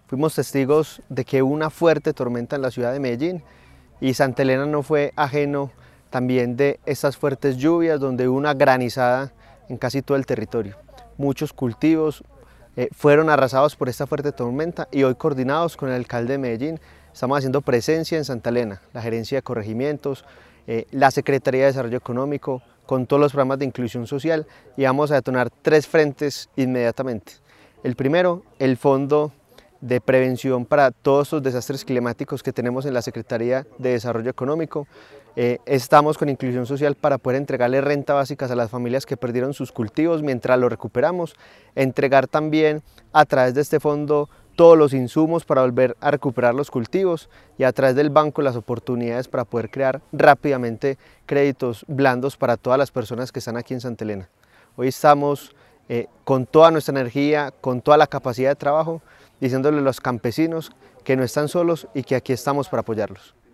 Fuimos testigos de que hubo una fuerte tormenta en la ciudad de Medellín y Santa Elena no fue ajeno también de estas fuertes lluvias donde hubo una granizada en casi todo el territorio. Muchos cultivos fueron arrasados por esta fuerte tormenta y hoy, coordinados con el alcalde de Medellín, estamos haciendo presencia en Santa Elena, la gerencia de corregimientos, la Secretaría de Desarrollo Económico, con todos los programas de inclusión social, y vamos a detonar 3 frentes inmediatamente. El primero, el Fondo de Prevención para todos los desastres climáticos que tenemos en la Secretaría de Desarrollo Económico. Estamos con inclusión social para poder entregarle renta básicas a las familias que perdieron sus cultivos mientras lo recuperamos, entregar también a través de este fondo todos los insumos para volver a recuperar los cultivos, y a través del banco las oportunidades para poder crear rápidamente créditos blandos para todas las personas que están aquí en Santa Elena. Hoy estamos con toda nuestra energía, con toda la capacidad de trabajo, diciéndole a los campesinos que no están solos y que aquí estamos para apoyarlos.